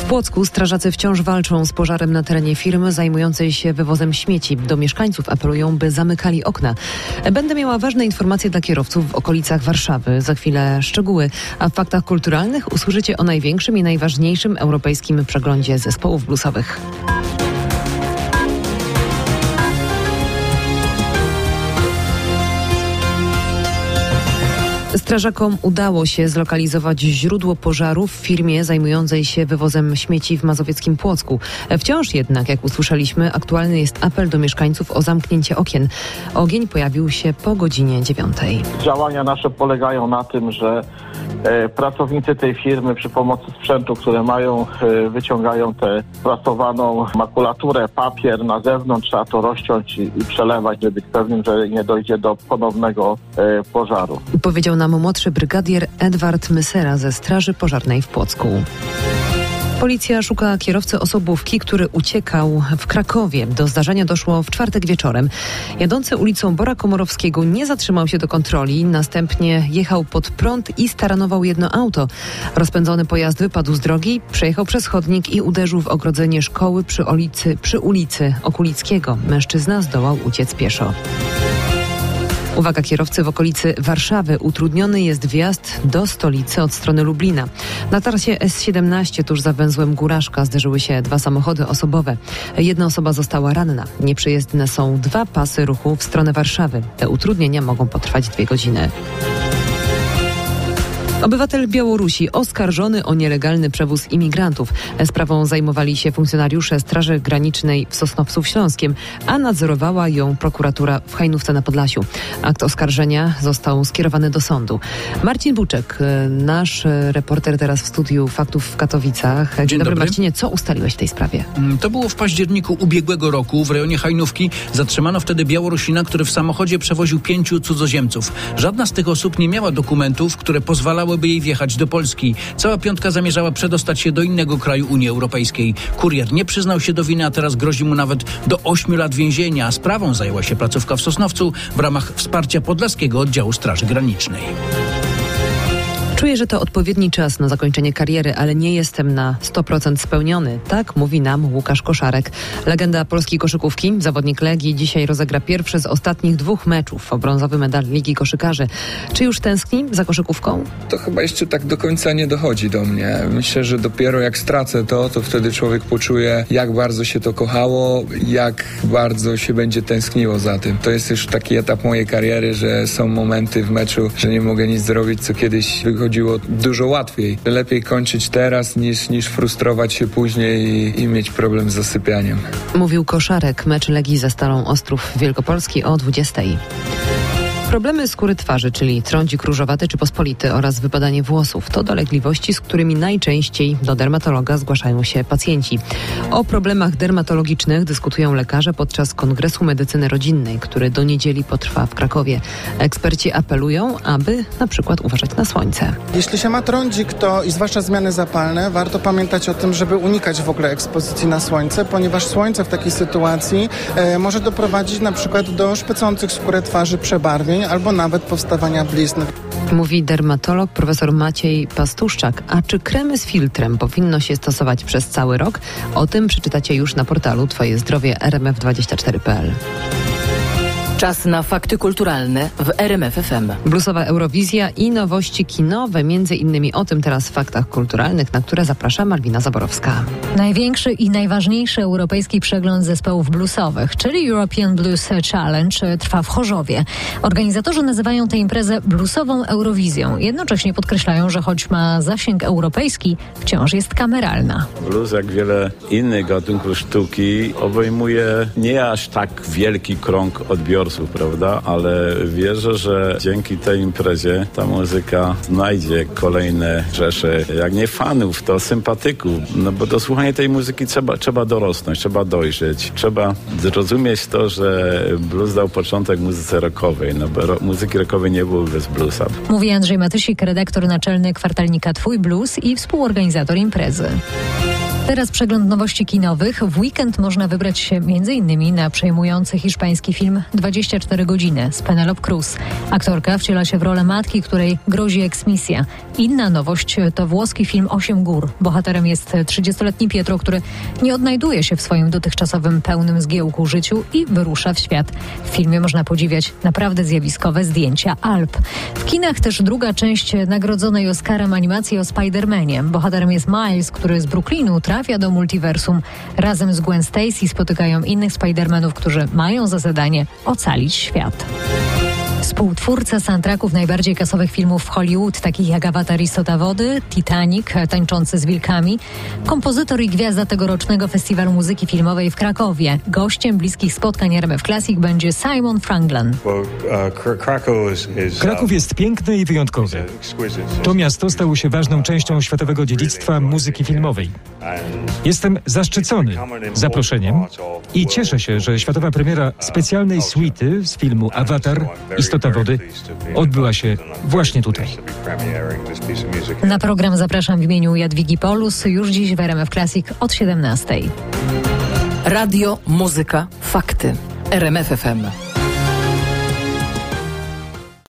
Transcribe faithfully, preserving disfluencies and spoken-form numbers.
Płocku strażacy wciąż walczą z pożarem na terenie firmy zajmującej się wywozem śmieci. Do mieszkańców apelują, by zamykali okna. Będę miała ważne informacje dla kierowców w okolicach Warszawy. Za chwilę szczegóły, a w faktach kulturalnych usłyszycie o największym i najważniejszym europejskim przeglądzie zespołów bluesowych. Strażakom udało się zlokalizować źródło pożaru w firmie zajmującej się wywozem śmieci w mazowieckim Płocku. Wciąż jednak, jak usłyszeliśmy, aktualny jest apel do mieszkańców o zamknięcie okien. Ogień pojawił się po godzinie dziewiątej. Działania nasze polegają na tym, że e, pracownicy tej firmy przy pomocy sprzętu, które mają, e, wyciągają tę prasowaną makulaturę, papier na zewnątrz, trzeba to rozciąć i, i przelewać, żeby być pewnym, że nie dojdzie do ponownego e, pożaru. Powiedział nam młodszy brygadier Edward Mysera ze Straży Pożarnej w Płocku. Policja szuka kierowcy osobówki, który uciekał w Krakowie. Do zdarzenia doszło w czwartek wieczorem. Jadący ulicą Bora Komorowskiego nie zatrzymał się do kontroli, następnie jechał pod prąd i staranował jedno auto. Rozpędzony pojazd wypadł z drogi, przejechał przez chodnik i uderzył w ogrodzenie szkoły przy ulicy, przy ulicy Okulickiego. Mężczyzna zdołał uciec pieszo. Uwaga, kierowcy, w okolicy Warszawy utrudniony jest wjazd do stolicy od strony Lublina. Na trasie S siedemnaście tuż za węzłem Góraszka zderzyły się dwa samochody osobowe. Jedna osoba została ranna. Nieprzejezdne są dwa pasy ruchu w stronę Warszawy. Te utrudnienia mogą potrwać dwie godziny. Obywatel Białorusi oskarżony o nielegalny przewóz imigrantów. Sprawą zajmowali się funkcjonariusze Straży Granicznej w Sosnowcu Śląskiem, a nadzorowała ją prokuratura w Hajnówce na Podlasiu. Akt oskarżenia został skierowany do sądu. Marcin Buczek, nasz reporter teraz w studiu Faktów w Katowicach. Dzień, Dzień dobry, dobry Marcinie, co ustaliłeś w tej sprawie? To było w październiku ubiegłego roku w rejonie Hajnówki. Zatrzymano wtedy Białorusina, który w samochodzie przewoził pięciu cudzoziemców. Żadna z tych osób nie miała dokumentów, które pozwalały by jej wjechać do Polski. Cała piątka zamierzała przedostać się do innego kraju Unii Europejskiej. Kurier nie przyznał się do winy, a teraz grozi mu nawet do ośmiu lat więzienia. Sprawą zajęła się placówka w Sosnowcu w ramach wsparcia Podlaskiego Oddziału Straży Granicznej. Czuję, że to odpowiedni czas na zakończenie kariery, ale nie jestem na sto procent spełniony. Tak mówi nam Łukasz Koszarek. Legenda polskiej koszykówki, zawodnik Legii, dzisiaj rozegra pierwszy z ostatnich dwóch meczów o brązowy medal Ligi Koszykarzy. Czy już tęskni za koszykówką? To chyba jeszcze tak do końca nie dochodzi do mnie. Myślę, że dopiero jak stracę to, to wtedy człowiek poczuje, jak bardzo się to kochało, jak bardzo się będzie tęskniło za tym. To jest już taki etap mojej kariery, że są momenty w meczu, że nie mogę nic zrobić, co kiedyś wychodziło dużo łatwiej. Lepiej kończyć teraz niż, niż frustrować się później i, i mieć problem z zasypianiem. Mówił Koszarek. Mecz Legii ze Stalą Ostrów Wielkopolski o dwudziestej. Problemy skóry twarzy, czyli trądzik różowaty czy pospolity oraz wypadanie włosów, to dolegliwości, z którymi najczęściej do dermatologa zgłaszają się pacjenci. O problemach dermatologicznych dyskutują lekarze podczas Kongresu Medycyny Rodzinnej, który do niedzieli potrwa w Krakowie. Eksperci apelują, aby na przykład uważać na słońce. Jeśli się ma trądzik, to i zwłaszcza zmiany zapalne, warto pamiętać o tym, żeby unikać w ogóle ekspozycji na słońce, ponieważ słońce w takiej sytuacji e, może doprowadzić na przykład do szpecących skórę twarzy przebarwień albo nawet powstawania blizn. Mówi dermatolog profesor Maciej Pastuszczak. A czy kremy z filtrem powinno się stosować przez cały rok? O tym przeczytacie już na portalu Twoje zdrowie r m f dwadzieścia cztery kropka p l. Czas na fakty kulturalne w R M F F M. Bluesowa Eurowizja i nowości kinowe. Między innymi o tym teraz w faktach kulturalnych, na które zaprasza Malwina Zaborowska. Największy i najważniejszy europejski przegląd zespołów bluesowych, czyli European Blues Challenge, trwa w Chorzowie. Organizatorzy nazywają tę imprezę bluesową Eurowizją. Jednocześnie podkreślają, że choć ma zasięg europejski, wciąż jest kameralna. Blues, jak wiele innych gatunków sztuki, obejmuje nie aż tak wielki krąg odbiorców, prawda? Ale wierzę, że dzięki tej imprezie ta muzyka znajdzie kolejne rzesze, jak nie fanów, to sympatyków, no bo do słuchania tej muzyki trzeba, trzeba dorosnąć, trzeba dojrzeć, trzeba zrozumieć to, że blues dał początek muzyce rockowej, no bo ro- muzyki rockowej nie byłoby bez bluesa. Mówi Andrzej Matysik, redaktor naczelny kwartalnika Twój Blues i współorganizator imprezy. Teraz przegląd nowości kinowych. W weekend można wybrać się między innymi na przejmujący hiszpański film dwadzieścia cztery godziny z Penelope Cruz. Aktorka wciela się w rolę matki, której grozi eksmisja. Inna nowość to włoski film Osiem gór. Bohaterem jest trzydziestoletni Pietro, który nie odnajduje się w swoim dotychczasowym pełnym zgiełku życiu i wyrusza w świat. W filmie można podziwiać naprawdę zjawiskowe zdjęcia Alp. W kinach też druga część nagrodzonej Oscarem animacji o Spider-Manie. Bohaterem jest Miles, który z Brooklynu trafia do multiversum. Razem z Gwen Stacy spotykają innych Spider-Manów, którzy mają za zadanie ocalić świat. Współtwórca soundtracków najbardziej kasowych filmów w Hollywood, takich jak Awatar Istota Wody, Titanic, Tańczący z wilkami, kompozytor i gwiazda tegorocznego Festiwalu Muzyki Filmowej w Krakowie. Gościem bliskich spotkań R M F Classic będzie Simon Franklin. Kraków jest piękny i wyjątkowy. To miasto stało się ważną częścią światowego dziedzictwa muzyki filmowej. Jestem zaszczycony zaproszeniem i cieszę się, że światowa premiera specjalnej suity z filmu Awatar Istota Wody odbyła się właśnie tutaj. Na program zapraszam w imieniu Jadwigi Polus, już dziś w R M F Classic od siedemnastej. Radio, muzyka, fakty. R M F F M.